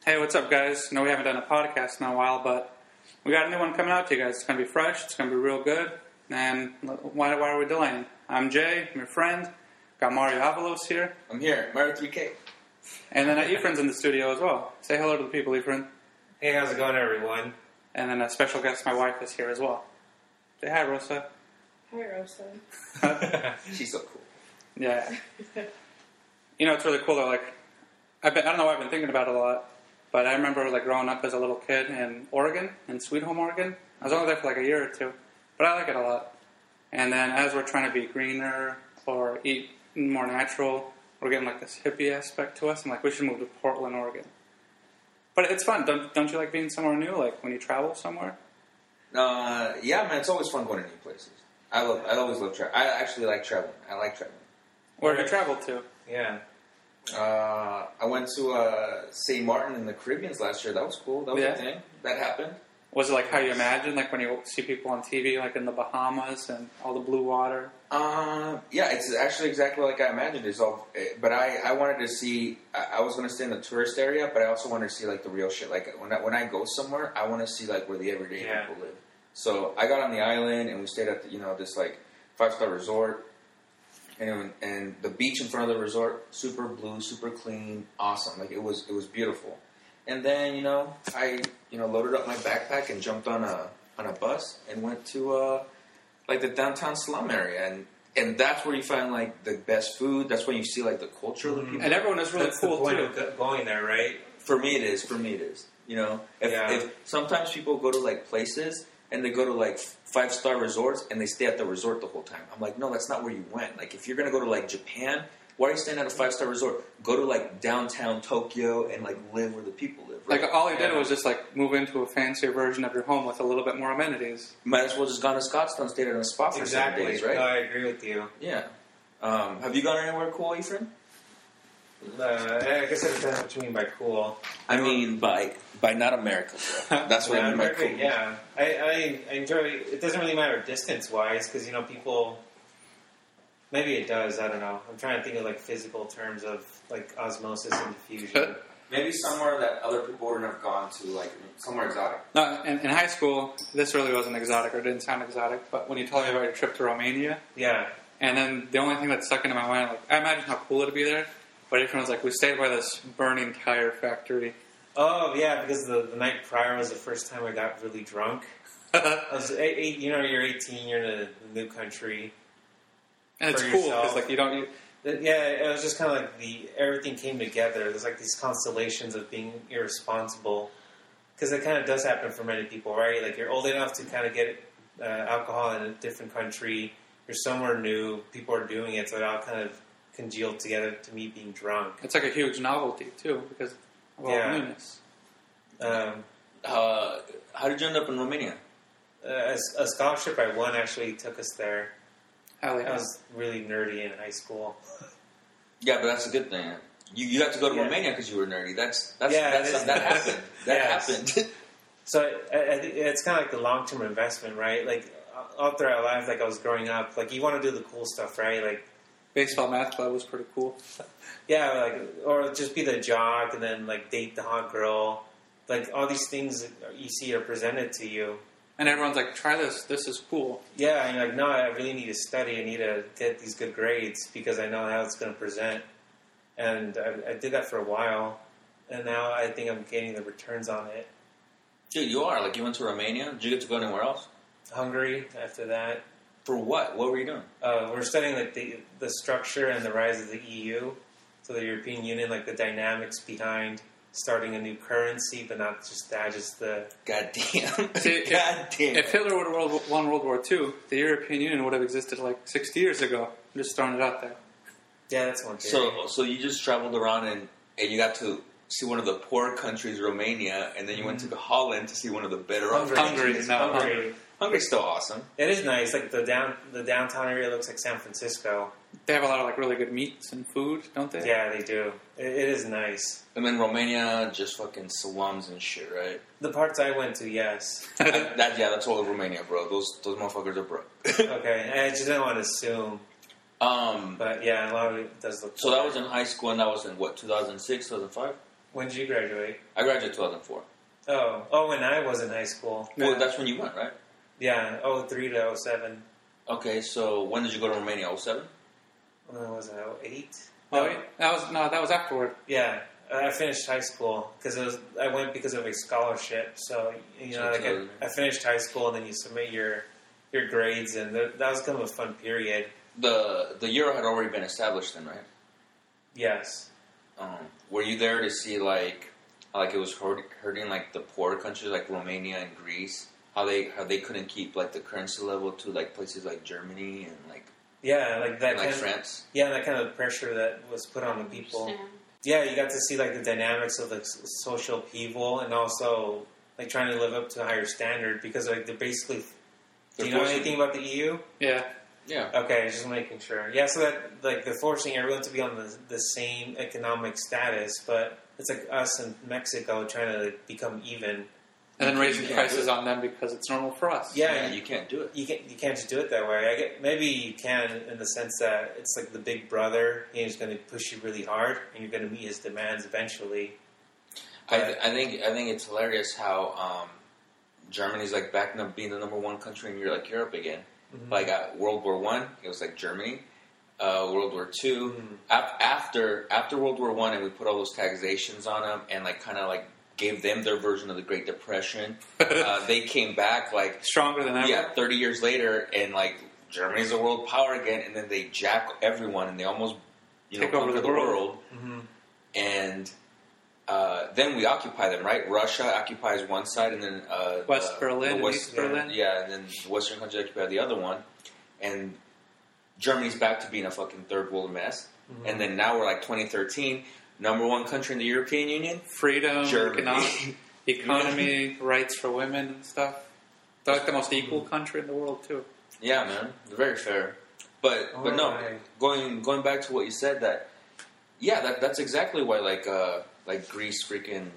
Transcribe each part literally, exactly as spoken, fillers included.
Hey, what's up, guys? I know we haven't done a podcast in a while, but we got a new one coming out to you guys. It's going to be fresh. It's going to be real good. And why, why are we delaying? I'm Jay, I'm your friend. Got Mario Avalos here. I'm here, Mario three K. And then uh, Ephraim's in the studio as well. Say hello to the people, Ephraim. Hey, how's it going, everyone? And then a special guest, my wife, is here as well. Say hi, Rosa. Hi, Rosa. She's so cool. Yeah. You know, it's really cool, though. Like, I've been, I don't know why I've been thinking about it a lot, but I remember, like, growing up as a little kid in Oregon, in Sweet Home, Oregon. I was only there for, like, a year or two, but I like it a lot. And then as we're trying to be greener or eat more natural, we're getting, like, this hippie aspect to us. I'm like, we should move to Portland, Oregon. But it's fun. Don't don't you like being somewhere new, like when you travel somewhere? Uh, yeah, man, it's always fun going to new places. I love. I always love traveling. I actually like traveling. I like traveling. Where have you traveled to? Yeah. Uh, I went to uh, Saint Martin in the Caribbean last year. That was cool. That was Yeah. a thing. That happened. Was it like how you imagine, like when you see people on T V, like in the Bahamas and all the blue water? Uh, yeah, it's actually exactly like I imagined. It's all, but I, I wanted to see. I, I was going to stay in the tourist area, but I also wanted to see like the real shit. Like when I, when I go somewhere, I want to see like where the everyday Yeah. people live. So I got on the island and we stayed at the, you know this like five star resort, and and the beach in front of the resort, super blue, super clean, awesome. Like it was it was beautiful. And then, you know, I, you know, loaded up my backpack and jumped on a on a bus and went to, uh, like, the downtown slum area. And, and that's where you find, like, the best food. That's when you see, like, the culture of the people. And everyone is really That's cool, the point too. of go- going there, right? For me, it is. For me, it is. You know? If, Yeah. if sometimes people go to, like, places and they go to, like, five-star resorts and they stay at the resort the whole time. I'm like, no, that's not where you went. Like, if you're going to go to, like, Japan, why are you staying at a five-star resort? Go to, like, downtown Tokyo and, like, live where the people live. Right? Like all you did Yeah. was just like move into a fancier version of your home with a little bit more amenities. Might as well just gone to Scottsdale and stayed in a spa for Exactly. seven days, right? No, I agree with you. Yeah. Um, have you gone anywhere cool, Ephraim? Uh, I guess it depends what you mean by cool. I mean, by by not America. Bro. That's what yeah, I mean by America, cool. yeah. I, I, I enjoy. It doesn't really matter distance-wise because you know people. Maybe it does. I don't know. I'm trying to think of like physical terms of like osmosis and diffusion. Maybe somewhere that other people wouldn't have gone to, like somewhere exotic. No, in, in high school, this really wasn't exotic or didn't sound exotic, but when you told me about your trip to Romania, Yeah. and then the only thing that stuck into my mind, like I imagine how cool it'd be there, but everyone was like, we stayed by this burning tire factory. Oh yeah, because the, the night prior was the first time I got really drunk. I was eight, eight, you know, you're eighteen, you're in a new country. And it's For cool yourself. because like you don't. You, Yeah, it was just kind of like the everything came together. There's like these constellations of being irresponsible because it kind of does happen for many people, right? Like you're old enough to kind of get uh, alcohol in a different country. You're somewhere new. People are doing it, so it all kind of congealed together to me being drunk. it's like a huge novelty too because of all Yeah. the newness. Um, Uh, how did you end up in Romania? a, a scholarship I won actually took us there. Hell I yeah! was really nerdy in high school. Yeah, but that's a good thing. You you got to go to Yeah. Romania because you were nerdy. That's that's, Yeah, that's it is. that happened. That Yes. happened. So I, I think it's kind of like the long term investment, right? Like all throughout life, like I was growing up, like you want to do the cool stuff, right? Like Baseball math club was pretty cool. yeah, like or just be the jock and then like date the hot girl. Like all these things that you see are presented to you. And everyone's like, try this. This is cool. Yeah, and you're like, no, I really need to study. I need to get these good grades because I know how it's going to present. And I, I did that for a while, and now I think I'm getting the returns on it. Dude, you are. Like, you went to Romania. Did you get to go anywhere else? Hungary after that. For what? What were you doing? Uh, we're studying like the the structure and the rise of the E U, so the European Union, like the dynamics behind starting a new currency, but not just that, just the God damn. See, if- God damn. If Hitler would have world, won World War Two, the European Union would have existed like sixty years ago. I'm just throwing it out there. yeah, that's one thing. So, so you just traveled around and, and you got to see one of the poor countries, Romania, and then you went to Holland to see one of the better off Hungary. Hungary, countries. no. Hungary. Hungary's still awesome. It is nice. Like the down the downtown area looks like San Francisco. They have a lot of like really good meats and food, don't they? Yeah, they do. It, it is nice. And then Romania, just fucking slums and shit, right? The parts I went to, yes. that, that, yeah, that's all of Romania, bro. Those those motherfuckers are broke. Okay, I just didn't want to assume. um, But yeah, a lot of it does look. so that was in high school, and that was in what, two thousand six, two thousand five? When did you graduate? I graduated two thousand four. Oh, oh, when I was in high school. Well, Yeah. that's when you went, right? Yeah, oh three to oh seven. Okay, so when did you go to Romania? oh seven? When was I? oh eight? Oh, wait, that was no, that was afterward. Yeah, I finished high school because it was. I went because of a scholarship. So you know, So like I, totally. I finished high school, and then you submit your your grades, and that that was kind of a fun period. The the euro had already been established then, right? Yes. Um, were you there to see like how, like it was hurt, hurting like the poor countries like Romania and Greece? How they how they couldn't keep like the currency level to like places like Germany and like Yeah, like that and, like kind France. of, yeah, that kind of pressure that was put on the people. Yeah, you got to see like the dynamics of the s- social upheaval, and also like trying to live up to a higher standard because like they're basically. Do They're you know forcing- anything about the E U? Yeah. Yeah. Okay, just making sure. Yeah, so that like they're forcing everyone to be on the the same economic status, but it's like us and Mexico trying to like, become even. And then You raising can't prices do it. on them because it's normal for us. Yeah, Yeah, you can't do it. You can't you can't just do it that way. I get maybe you can in the sense that it's like the big brother. He's going to push you really hard, and you're going to meet his demands eventually. I, th- I think I think it's hilarious how um, Germany's like backing up being the number one country in Europe, like Europe again. Mhm. Like uh, World War One, it was like Germany. Uh, World War Two, Mhm. Af- after after World War One, and we put all those taxations on them, and like kind of like gave them their version of the Great Depression. uh, they came back like Stronger than ever. yeah, thirty years later, and like Germany's a world power again, and then they jack everyone, and they almost you know Take over conquer the the world. world, Mm-hmm. and. Uh, then we occupy them, right? Russia occupies one side, and then uh, West the- Berlin the and West, East Berlin. yeah, and then the Western countries occupy the other one, and Germany's back to being a fucking third world mess. Mm-hmm. And then now we're like twenty thirteen, number one country in the European Union, Freedom, Germany. economic, economy, rights for women and stuff. They're like the most equal country in the world too. Yeah, man, they're very fair. But but no, Alright. going going back to what you said, that yeah, that that's exactly why like uh, like Greece freaking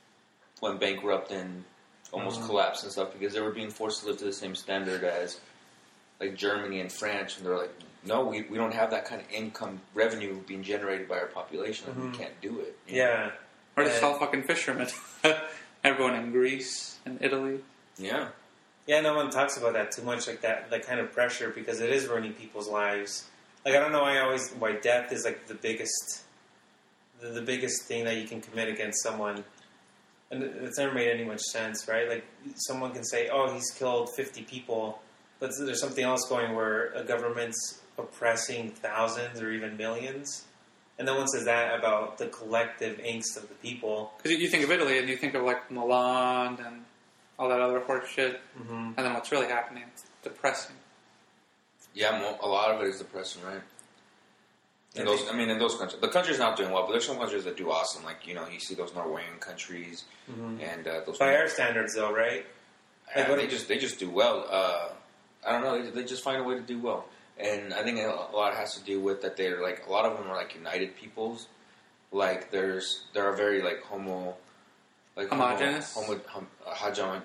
went bankrupt and almost Mhm. collapsed and stuff because they were being forced to live to the same standard as like Germany and France, and they're like, no, we we don't have that kind of income revenue being generated by our population, and Mhm. we can't do it. you know? Yeah, Or just Yeah. all fucking fishermen. Everyone in Greece and Italy. yeah. yeah. No one talks about that too much, like that that kind of pressure because it is ruining people's lives. Like I don't know why I always why death is like the biggest the, the biggest thing that you can commit against someone. And it- it's never made any much sense, right? Like, someone can say, oh, he's killed fifty people, but there's something else going where a government's oppressing thousands or even millions. And no one says that about the collective angst of the people. Because you think of Italy and you think of like Milan and all that other horse shit. Mm-hmm. And then what's really happening? It's depressing. Yeah, mo- a lot of it is depressing, right? In I those, think- I mean, in those countries, the country's not doing well, but there's some countries that do awesome. Like you know, you see those Norwegian countries Mm-hmm. and uh, those. By our standards, though, right? Yeah, like, what- they just they just do well. Uh, I don't know. They, they just find a way to do well, and I think a lot has to do with that. They're like a lot of them are like united peoples. Like there's there are very like homo, like Homogeneous? homo, homo hom, uh, homo,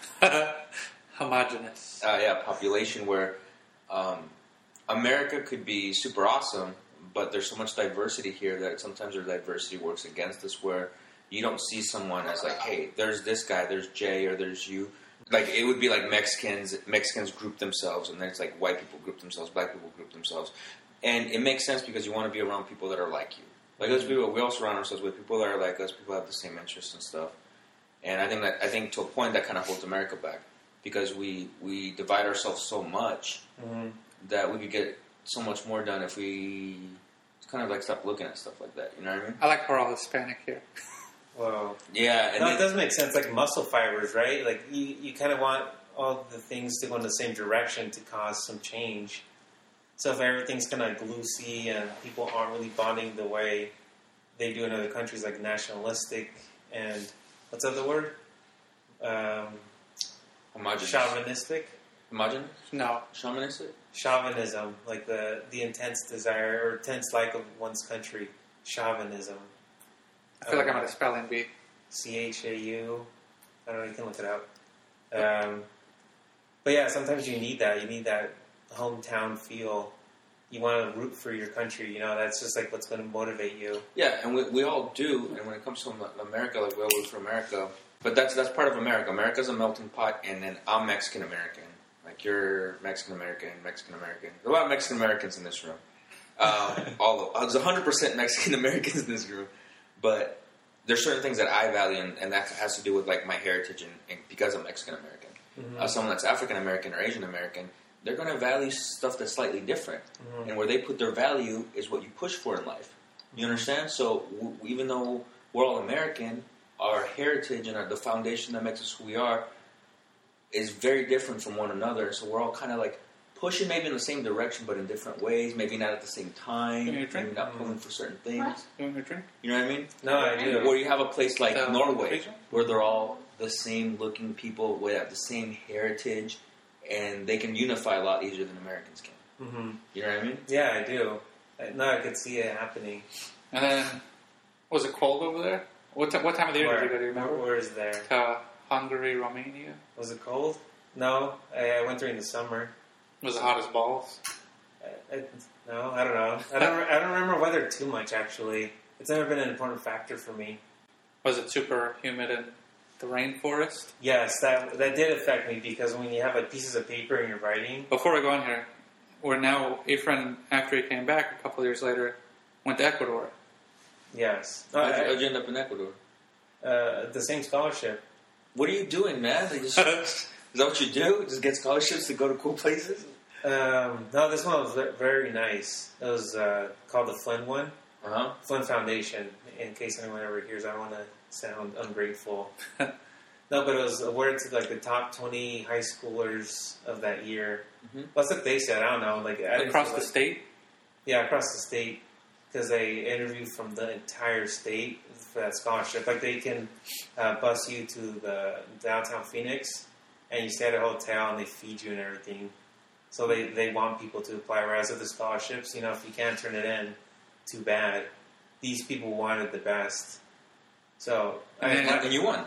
Homogenous. uh, yeah, population where um, America could be super awesome, but there's so much diversity here that sometimes our diversity works against us. Where you don't see someone as like, hey, there's this guy, there's Jay, or there's you. Like it would be like Mexicans. Mexicans group themselves, and then it's like white people group themselves, black people group themselves, and it makes sense because you want to be around people that are like you. Like us people, we also surround ourselves with people that are like us. People have the same interests and stuff. And I think that I think to a point that kind of holds America back because we we divide ourselves so much Mm-hmm. that we could get so much more done if we kind of like stop looking at stuff like that. You know what I mean? I like we're all Hispanic here. Well, Yeah, and no, then- it does make sense. Like muscle fibers, right? Like you, you kind of want all the things to go in the same direction to cause some change. So if everything's kind of loosey and people aren't really bonding the way they do in other countries, like nationalistic and what's the other word? Um, homogenous. chauvinistic, Homogenous? No. Shamanistic? chauvinism, like the the intense desire or intense like of one's country. Chauvinism. I feel like I'm at a spelling bee. C H A U. I don't know, you can look it up. Um, but yeah, sometimes you need that. You need that hometown feel. you want to root for your country. You know, that's just like what's going to motivate you. Yeah, and we, we all do. And when it comes to America, like we all root for America. But that's that's part of America. America's a melting pot, and then I'm Mexican American. Like you're Mexican American, Mexican American. There's a lot of Mexican Americans in this room. Um, all of, there's one hundred percent Mexican Americans in this room, but there's certain things that I value, and, and that has to do with like my heritage, and, and because I'm Mexican American. Mm-hmm. Uh, someone that's African American or Asian American, they're going to value stuff that's slightly different, mm-hmm. and where they put their value is what you push for in life. You understand? So w- even though we're all American, our heritage and our, the foundation that makes us who we are is very different from one another. So we're all kind of like pushing maybe in the same direction, but in different ways. Maybe not at the same time. Maybe not pulling for certain things. What? You want a drink? You know what I mean? No, I do. Where you have a place like Uh, Norway, where they're all the same looking people with the same heritage, and they can unify a lot easier than Americans can. Mm-hmm. You know what I mean? Yeah, I do. I, no, I could see it happening. And then, was it cold over there? What, t- what time of the year Where, did you go? Do you remember? where is there? To Hungary, Romania. Was it cold? No, I, I went during the summer. Was it hot as balls? I, I, no, I don't know. I don't. I don't remember weather too much. Actually, it's never been an important factor for me. Was it super humid in the rainforest? Yes, that that did affect me because when you have like pieces of paper and you're writing. Before we go on here, we're now a friend after he came back a couple of years later went to Ecuador. Yes. No, How'd you, I, how'd you end up in Ecuador? uh, the same scholarship. What are you doing, man? Like, just, is that what you do? Just get scholarships to go to cool places? Um, no, this one was ve- very nice. It was uh, called the Flynn one. Uh-huh. Flynn Foundation. In case anyone ever hears, I don't want to sound ungrateful. No, but it was awarded to like the top twenty high schoolers of that year. Mm-hmm. That's what they said. I don't know. Like I didn't Across feel the like- state? Yeah, across the state, because they interview from the entire state for that scholarship. Like they can uh, bus you to the downtown Phoenix, and you stay at a hotel, and they feed you and everything. So they, they want people to apply. Whereas with the scholarships, you know, if you can't turn it in, too bad. These people wanted the best. So I, And, I, and you won.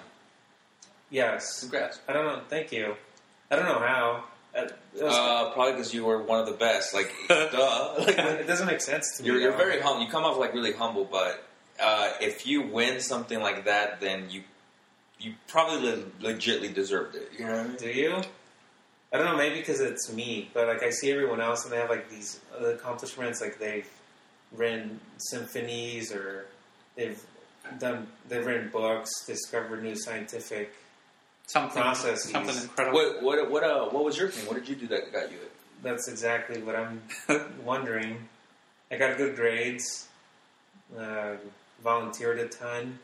yes, Congrats. I don't know. Thank you. I don't know how. Uh, it, was, Uh, probably because you were one of the best. Like, duh. Like, it doesn't make sense to me. you're, you're though. very humble. You come off like really humble, but uh, if you win something like that, then you you probably le- legitly deserved it. You know what I mean? Do you? I don't know, maybe because it's me, but like I see everyone else and they have like these other accomplishments, like they've written symphonies or they've done, they've written books, discovered new scientific Something, processes. something incredible. What what what uh, what was your thing? What did you do that got you it? That's exactly what I'm wondering. I got good grades, uh, volunteered a ton.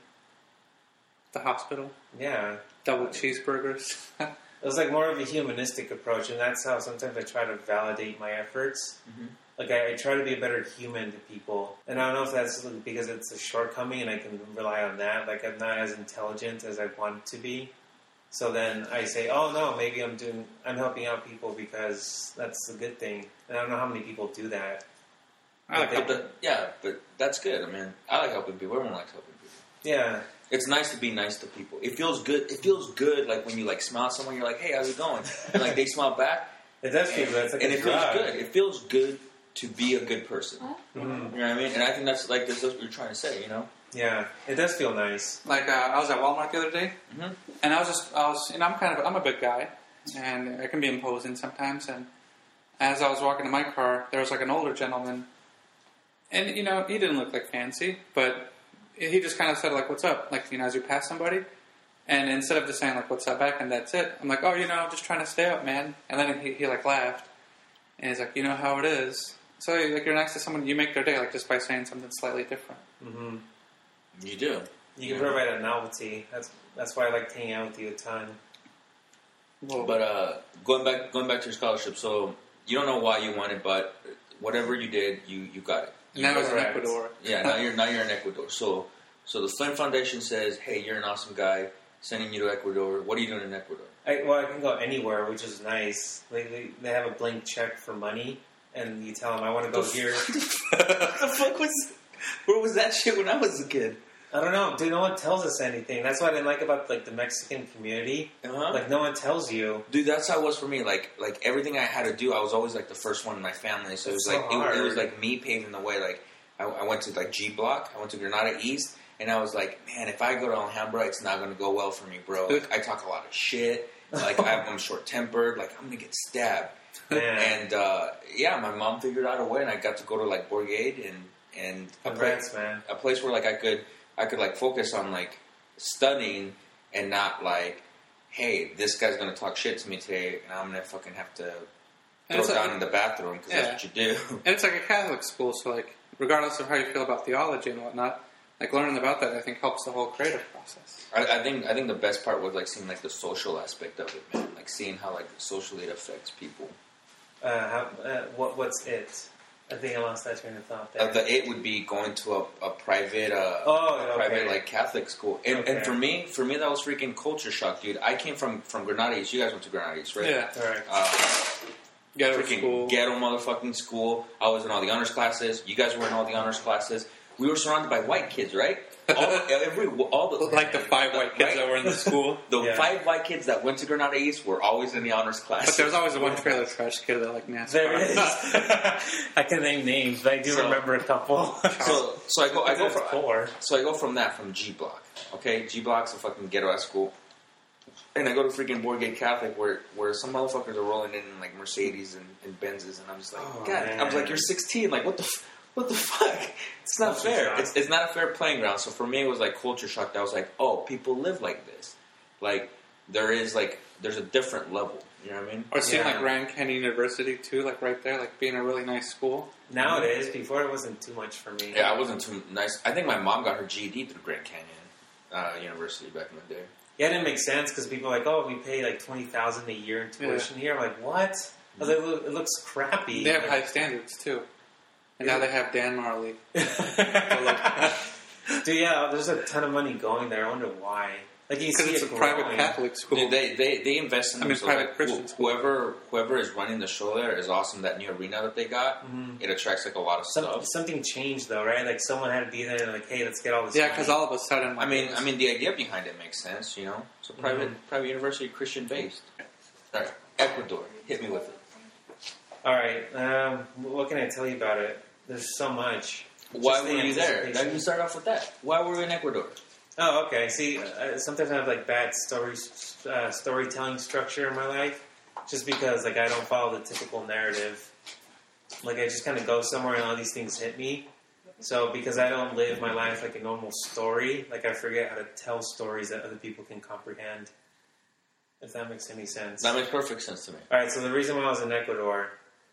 The hospital, Yeah. double cheeseburgers. It was like more of a humanistic approach, and that's how sometimes I try to validate my efforts. Mm-hmm. Like, I, I try to be a better human to people. And I don't know if that's because it's a shortcoming and I can rely on that. Like, I'm not as intelligent as I want to be. So then I say, oh, no, maybe I'm doing, I'm helping out people because that's a good thing. And I don't know how many people do that. I like But the, yeah, but that's good. I mean, I like helping people. Everyone likes helping people. Yeah. It's nice to be nice to people. It feels good. It feels good, like when you like smile at someone. You're like, "Hey, how's it going?" And like they smile back, It does feel good. It's like and a it feels drug. good. It feels good to be a good person. Mhm. You know what I mean? And I think that's like that's what you're trying to say. You know? Yeah. It does feel nice. Like, uh, I was at Walmart the other day, Mhm. and I was just, I was, you know, I'm kind of, I'm a big guy, and I can be imposing sometimes, and as I was walking to my car, there was like an older gentleman, and, you know, he didn't look like fancy, but he just kind of said, like, what's up? Like, you know, as you pass somebody, and instead of just saying, like, what's up back, and that's it, I'm like, oh, you know, just trying to stay up, man, and then he, he like, laughed, and he's like, you know how it is. So, like, you're next to someone, you make their day, like, just by saying something slightly different. hmm You do. You can Yeah. provide a novelty. That's that's why I like hanging out with you a ton. Whoa. But uh, going back, going back to your scholarship. So you don't know why you won it, but whatever you did, you, you got it. You now it's in correct. Ecuador. Yeah, now you're now you're in Ecuador. So so the Flynn Foundation says, "Hey, you're an awesome guy. Sending you to Ecuador. What are you doing in Ecuador?" I, well, I can go anywhere, which is nice. They, they, they have a blank check for money, and you tell them, I want to go here. What the fuck was? Where was that shit when I was a kid? I don't know, dude. No one tells us anything. That's what I didn't like about like the Mexican community. Uh-huh. Like no one tells you. Dude, that's how it was for me. Like, like everything I had to do, I was always like the first one in my family. So it was That's like so it, it hard. was like me paving the way. Like, I, I went to like G Block. I went to Granada East, and I was like, man, if I go to Alhambra, it's not going to go well for me, bro. Like, I talk a lot of shit. Like, I, I'm short tempered. Like, I'm gonna get stabbed. Man. And uh, yeah, my mom figured out a way, and I got to go to like Bourgade and and a Congrats, place, man. a place where like I could I could like focus on like studying and not like, hey, this guy's gonna talk shit to me today, and I'm gonna fucking have to And throw it's it like- down in the bathroom because Yeah. that's what you do. And it's like a Catholic school, so like regardless of how you feel about theology and whatnot, like learning about that I think helps the whole creative process. I, I think I think the best part was like seeing like the social aspect of it, man. Like seeing how like socially it affects people. Uh, how, uh, what what's it? I think I lost that train of thought there. Uh, the it would be going to a, a private, uh, Oh, a okay. private like Catholic school, and, Okay. and for me, for me that was freaking culture shock, dude. I came from from Granada East. You guys went to Granada East, right? Yeah. All right. Uh, Ghetto freaking school. ghetto motherfucking school. I was in all the honors classes. You guys were in all the honors classes. We were surrounded by white kids, right? All, every all the Like the five white kids right? that were in the school. The Yeah. five white kids that went to Granada East were always in the honors class. But there was always the one trailer trash kid that like NASCAR. There is. I can name names, but I do So- remember a couple. so so I go I go That's from four. so I go from that from G Block. Okay, G Block's a fucking ghetto ass school. And I go to freaking Bourgade Catholic where, where some motherfuckers are rolling in like Mercedes and, and Benzes, and I'm just like, Oh, God, man. I was like, you're sixteen, like what the, f- what the fuck? It's not Culture fair. shock. It's, it's not a fair playing ground. So for me, it was like culture shock. That I was like, oh, people live like this. Like there is like there's a different level. You know what I mean? Or seeing Yeah. like Grand Canyon University too, like right there, like being a really nice school. Now it is. Before it wasn't too much for me. Yeah, I wasn't too nice. I think my mom got her G E D through Grand Canyon uh, University back in the day. Yeah, it didn't make sense because people are like, oh, we pay like twenty thousand a year in tuition here. I'm like, what? I was like, "Look, it looks crappy. They have Like- high standards too. And now they have Dan Marley. Dude, yeah, there's a ton of money going there. I wonder why. Like you Because see it's it a private growing. Catholic school. Dude, they, they they invest in I them. mean, so private like, Christian wh- school. whoever whoever is running the show there is awesome. That new arena that they got, Mhm. it attracts like a lot of Some, stuff. something changed though, right? Like someone had to be there and like, hey, let's get all this. Yeah, money. because all of a sudden, I mean, I mean, the idea behind it makes sense. You know, it's a private Mhm. private university, Christian based. All right, Ecuador, hit me with it. All right, um, what can I tell you about it? There's so much. Why Just were the you there? anticipation. Let me start off with that. Why were we in Ecuador? Oh, okay. See, uh, sometimes I have like bad story uh, storytelling structure in my life, just because like I don't follow the typical narrative. Like I just kind of go somewhere and all these things hit me. So because I don't live my life like a normal story, like I forget how to tell stories that other people can comprehend. If that makes any sense. That makes perfect sense to me. All right. So the reason why I was in Ecuador,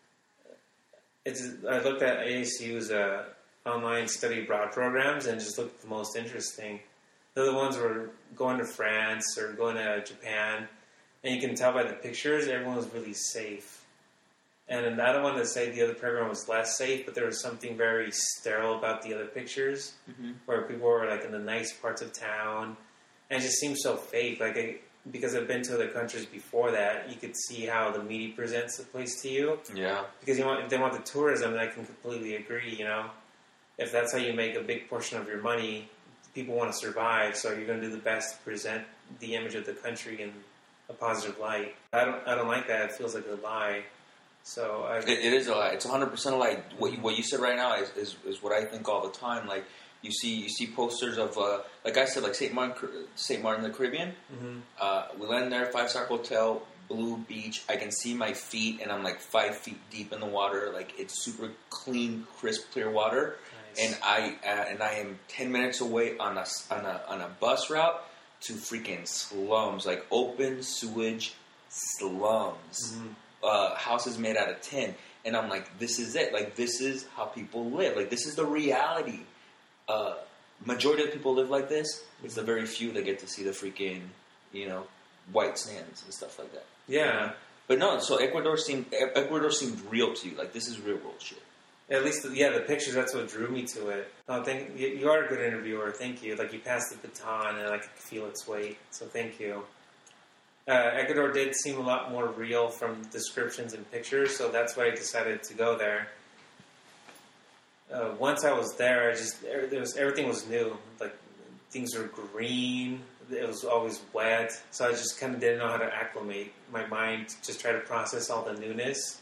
it's I looked at A S U's uh, online study abroad programs and just looked at the most interesting. The other ones were going to France or going to Japan, and you can tell by the pictures everyone was really safe. And I don't want to say the other program was less safe, but there was something very sterile about the other pictures, Mhm. where people were like in the nice parts of town, and it just seemed so fake. Like I, because I've been to other countries before that, you could see how the media presents the place to you. Yeah. Because you want, if they want the tourism, then I can completely agree. You know, if that's how you make a big portion of your money, people want to survive, so you're going to do the best to present the image of the country in a positive light. I don't, I don't like that. It feels like a lie. So I, It, it is a lie. It's one hundred percent a lie. What you, what you said right now is, is, is what I think all the time. Like you see you see posters of uh, like I said, like Saint Martin Saint Martin in the Caribbean. Mhm. Uh, we land there, five star hotel, blue beach. I can see my feet, and I'm like five feet deep in the water. Like it's super clean, crisp, clear water. Nice. And I uh, and I am ten minutes away on a on a on a bus route to freaking slums, like open sewage slums, Mhm. uh, houses made out of tin. And I'm like, this is it. Like this is how people live. Like this is the reality. Uh, majority of people live like this. It's the very few that get to see the freaking, you know, white sands and stuff like that. yeah. But no, so Ecuador seemed Ecuador seemed real to you. Like this is real world shit. At least, yeah, the pictures, that's what drew me to it. Oh, thank you. You are a good interviewer. Thank you. Like, you passed the baton, and I could feel its weight. So thank you. Uh, Ecuador did seem a lot more real from descriptions and pictures, so that's why I decided to go there. Uh, once I was there, I just there was everything was new. Like things were green. It was always wet. So I just kind of didn't know how to acclimate my mind, just try to process all the newness.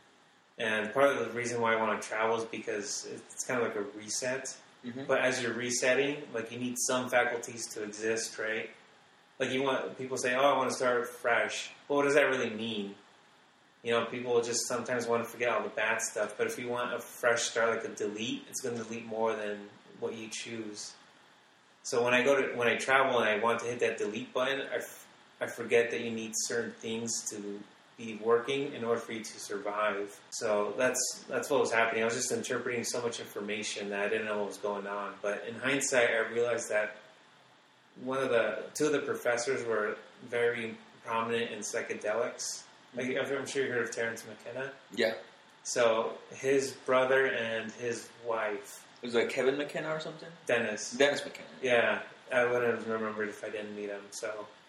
And part of the reason why I want to travel is because it's kind of like a reset. Mm-hmm. But as you're resetting, like you need some faculties to exist, right? Like you want, people say, oh, I want to start fresh. But what does that really mean? You know, people just sometimes want to forget all the bad stuff. But if you want a fresh start, like a delete, it's going to delete more than what you choose. So when I go to, when I travel and I want to hit that delete button, I, f- I forget that you need certain things to be working in order for you to survive. So that's that's what was happening. I was just interpreting so much information that I didn't know what was going on. But in hindsight, I realized that one of the two of the professors were very prominent in psychedelics. Like, I'm sure you heard of Terence McKenna. Yeah. So his brother and his wife. Was it like Kevin McKenna or something? Dennis. Dennis McKenna. Yeah, I wouldn't have remembered if I didn't meet him. So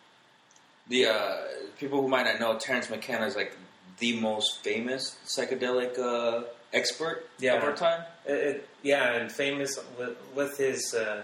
the uh, people who might not know, Terence McKenna is like the most famous psychedelic uh, expert yeah. of our time. It, it, yeah, and famous with, with his uh,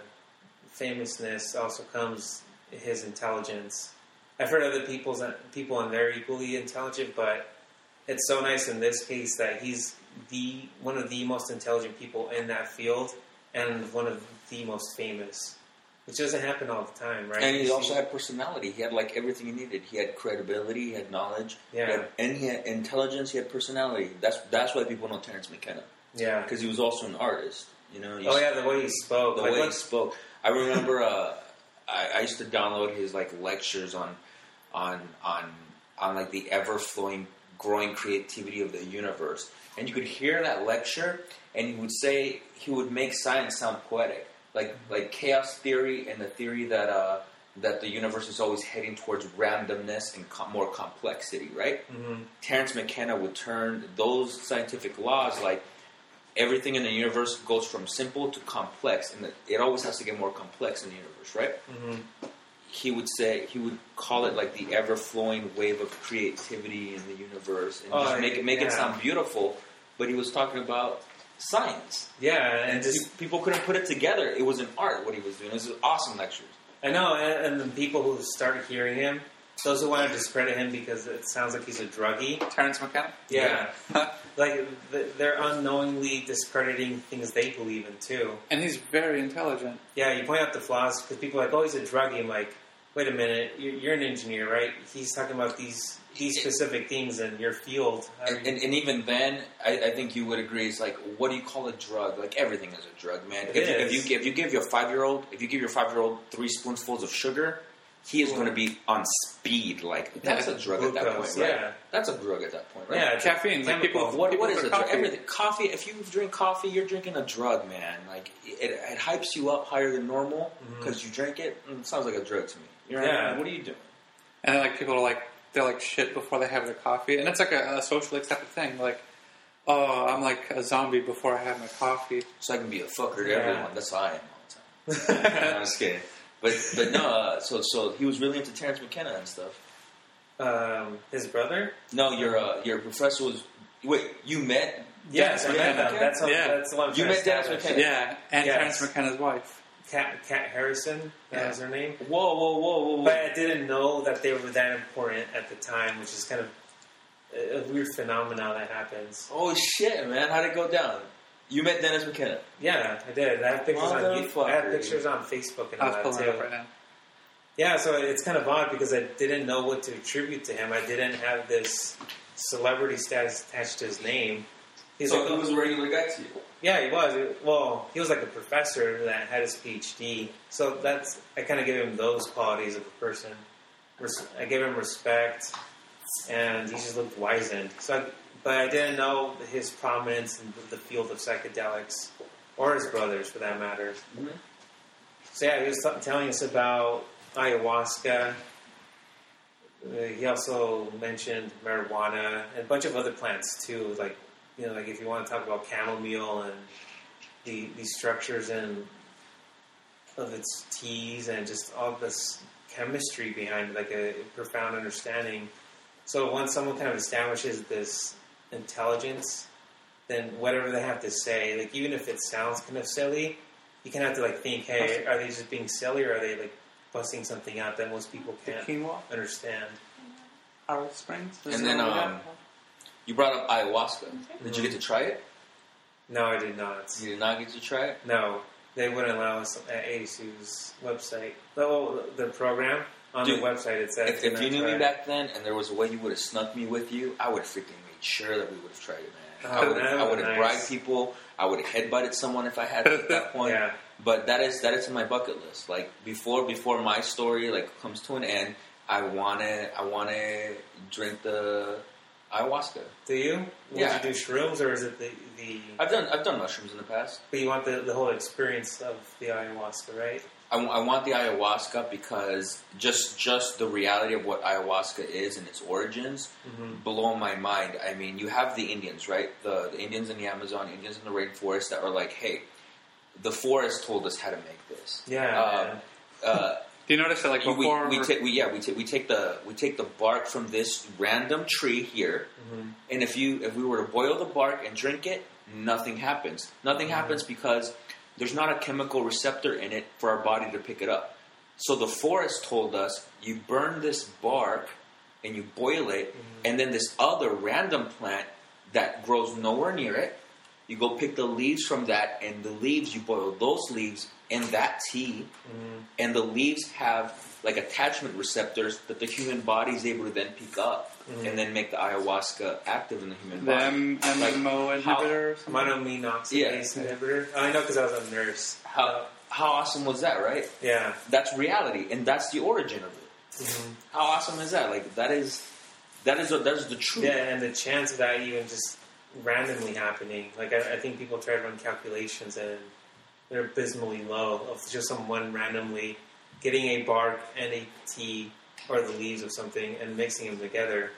famousness also comes his intelligence. I've heard other people's people and they're equally intelligent, but it's so nice in this case that he's the one of the most intelligent people in that field and one of the most famous, which doesn't happen all the time, right? And he You also see- had personality. He had like everything he needed. He had credibility. He had knowledge. Yeah. He had, and he had intelligence. He had personality. That's that's why people know Terence McKenna, yeah. because he was also an artist. You know. Oh yeah, the way he spoke, The like, way what- he spoke. I remember. Uh, I, I used to download his like lectures on, on on on like the ever flowing, growing creativity of the universe, and you could hear that lecture, and he would say he would make science sound poetic, like like chaos theory and the theory that uh, that the universe is always heading towards randomness and com- more complexity, right? Mhm. Terence McKenna would turn those scientific laws like. Everything in the universe goes from simple to complex, and it always has to get more complex in the universe, right? Mhm. He would say he would call it like the ever-flowing wave of creativity in the universe, and Oh, just make it make it yeah. sound beautiful. But he was talking about science, Yeah, and and just pe- people couldn't put it together. It was an art what he was doing. It was awesome lectures. I know, and, and the people who started hearing him, those who want to discredit him because it sounds like he's a druggie. Terence McKenna? Yeah, like th- they're unknowingly discrediting things they believe in too. And he's very intelligent. Yeah, you point out the flaws because people are like, oh, he's a druggie. I'm like, wait a minute, you're, you're an engineer, right? He's talking about these these specific things in your field. How are And, you- and, and even then, I, I think you would agree. It's like, what do you call a drug? Like everything is a drug, man. It If you, if is. you if you give your five year old if you give your five year old three spoonfuls of sugar, he is going to be on speed. Like that's a drug at that Glucose, point, right? yeah. That's a drug at that point, right? Yeah, it's a Caffeine, like chemical. people- What, people what is for a drug? coffee. Everything. Coffee. If you drink coffee, you're drinking a drug, man. Like it, it hypes you up higher than normal because you drink it. Mm, it sounds like a drug to me. You're Yeah. like, what are you doing? And then, like, people are like, they're like shit before they have their coffee. And it's like a, a socially accepted thing. Like, oh, I'm like a zombie before I have my coffee. So I can be a fucker to Yeah. everyone. That's how I am all the time. I'm just kidding. But but no. Uh, so so he was really into Terence McKenna and stuff. um, his brother. No, your uh, your professor was. Wait, you met? Yes, I met McKenna? them. That's, what, Yeah. that's the one I'm You trying to met Dennis establish. McKenna? Yeah, and Yes. Terence McKenna's wife. Kat, Kat Harrison, that Yeah. was her name. Whoa whoa whoa whoa! whoa. But I didn't know that they were that important at the time, which is kind of a a weird phenomenon that happens. Oh shit, man! How'd it go down? You met Dennis McKenna. Yeah, I did. I have pictures on YouTube. I have Motherfucker. pictures on Facebook and I all was that pulling it too. up right now. Yeah, so it's kind of odd because I didn't know what to attribute to him. I didn't have this celebrity status attached to his name. He's So like, he was a regular guy to you. yeah, he was. Well, he was like a professor that had his PhD. So that's I kind of gave him those qualities of a person. Res- I gave him respect, and he just looked wizened. So, I, but I didn't know his prominence in the field of psychedelics, or his brothers for that matter. Mhm. So yeah, he was t- telling us about ayahuasca. Uh, he also mentioned marijuana and a bunch of other plants too. Like, you know, like if you want to talk about chamomile and the the structures and of its teas and just all this chemistry behind it, like a profound understanding. So once someone kind of establishes this intelligence, then whatever they have to say, like even if it sounds kind of silly, you kind of have to like think, hey, are they just being silly or are they like busting something out that most people The can't quinoa, understand? Howard Springs. Is And that then what we um, got? you brought up ayahuasca. Did you get to try it? No, I did not. You did not get to try it? No, they wouldn't allow us at A S U's website. The, the program on Dude, the website, it said. If, if you knew me back then and there was a way you would have snuck me with you, I would have freaking made sure that we would have tried it, man. Oh, I would have that I would would have nice. bribed people. I would have headbutted someone if I had to at that point. Yeah. But that is that is in my bucket list. Like before before my story like comes to an end, I wanna I wanna drink the ayahuasca. Do you? Would Yeah. you do shrooms or is it the. the I've done I've done mushrooms in the past. but you want the, the whole experience of the ayahuasca, right? I, w- I want the ayahuasca because just just the reality of what ayahuasca is and its origins Mm-hmm. blow my mind. I mean, you have the Indians, right? The, the Indians in the Amazon, Indians in the rainforest that are like, hey, the forest told us how to make this. Yeah. Um, man. uh, Do you notice that like we, before? we take we yeah we take we take the we take the bark from this random tree here, Mhm. and if you if we were to boil the bark and drink it, nothing happens. Nothing Mm-hmm. happens because there's not a chemical receptor in it for our body to pick it up. So the forest told us you burn this bark and you boil it, Mm-hmm. and then this other random plant that grows nowhere near it, you go pick the leaves from that, and the leaves you boil those leaves in that tea, Mhm. and the leaves have like attachment receptors that the human body is able to then pick up Mhm. and then make the ayahuasca active in the human the body. M- Like, M M O how- inhibitor or something. Monoaminoxidase Yeah. inhibitor. I know because I was a nurse. How how awesome was that, right? Yeah. That's reality, and that's the origin of it. Mhm. How awesome is that? Like that is that is that is the truth. Yeah, and the chance of that even just randomly happening. Like, I, I think people try to run calculations and they're abysmally low of just someone randomly getting a bark and a tea or the leaves of something and mixing them together.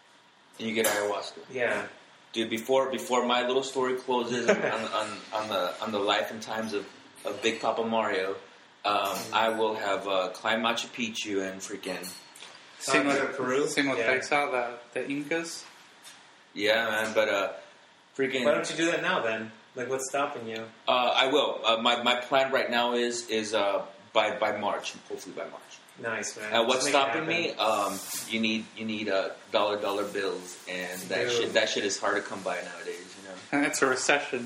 And you get ayahuasca. Yeah. Dude, before before my little story closes on, on, on, on the on the life and times of, of Big Papa Mario, um, I will have uh, climbed Machu Picchu and freaking Same Uh, with Peru? Same with Yeah. Paisa, the the Incas. yeah, man. But uh, freaking, Why don't you do that now then? Like, what's stopping you? uh, I will. Uh, my my plan right now is is uh, by by March, hopefully by March. Nice, man. Uh, what's Just make it stopping me? happen. Um, you need you need uh, dollar dollar bills, and that Dude. shit that shit is hard to come by nowadays. You know. It's a recession.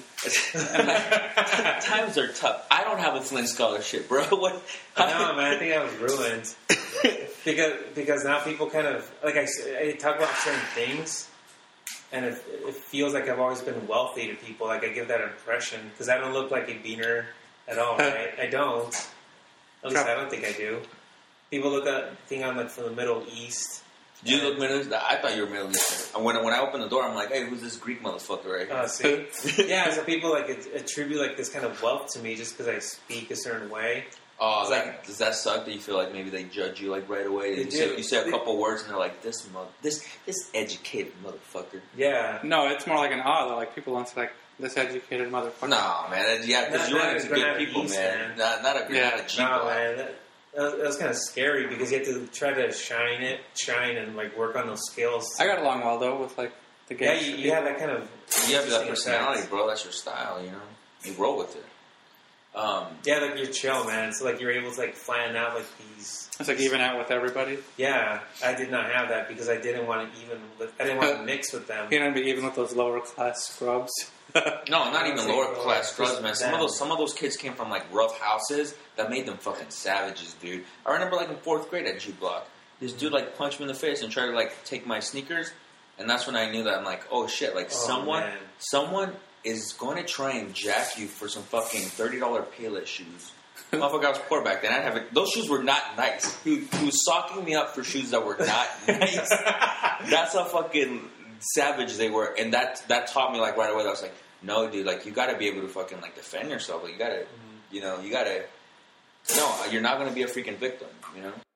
Times are tough. I don't have a Flint scholarship, bro. What? I know, man. I think I was ruined because because now people kind of like I, s- I talk about certain things, and it, it feels like I've always been wealthy to people. Like I give that impression because I don't look like a beaner at all. Right? I don't. At least I don't think I do. People look at think I'm like from the Middle East. Do you look Middle Eastern? I thought you were Middle Eastern. And when when I opened the door, I'm like, hey, who's this Greek motherfucker right here? Uh, see, yeah. So people like attribute like this kind of wealth to me just because I speak a certain way. Oh, It's like, like- does that suck that you feel like maybe they judge you like right away? They You say, do. you say a They- couple words and they're like, this mother, this this educated motherfucker. Yeah. No, it's more like an awe. That like people don't say like this educated motherfucker. No, man, that- yeah, because Not- you not run a into good Granada people, East, man. man. Not, not a Yeah. not a cheap No, one. man. That, that was, that was kind of scary because you have to try to shine it, shine, and like work on those skills. I got along well though with like the yeah, gays. you, you have that kind of You have that interesting personality, effect. bro. That's your style, you know. You roll with it. Um, Yeah, like you're chill, man. So like you're able to like plan out like these. It's like even out with everybody. Yeah, I did not have that because I didn't want to even. With, I didn't want to mix with them. You know, be even with those lower class scrubs. no, not even Say lower lower, class just scrubs, man. Some of them. those some of those kids came from like rough houses that made them fucking savages, dude. I remember like in fourth grade at G Block, this dude like punched me in the face and tried to like take my sneakers, and that's when I knew that I'm like, oh shit, like Oh, someone man. someone is going to try and jack you for some fucking thirty dollar Payless shoes. Motherfucker, I was poor back then. I have it. Those shoes were not nice. He, he was socking me up for shoes that were not nice. That's how fucking savage they were, and that that taught me like right away. I was like, no, dude, like you got to be able to fucking like defend yourself. Like you got to, you know, you got to. No, you're not going to be a freaking victim. You know.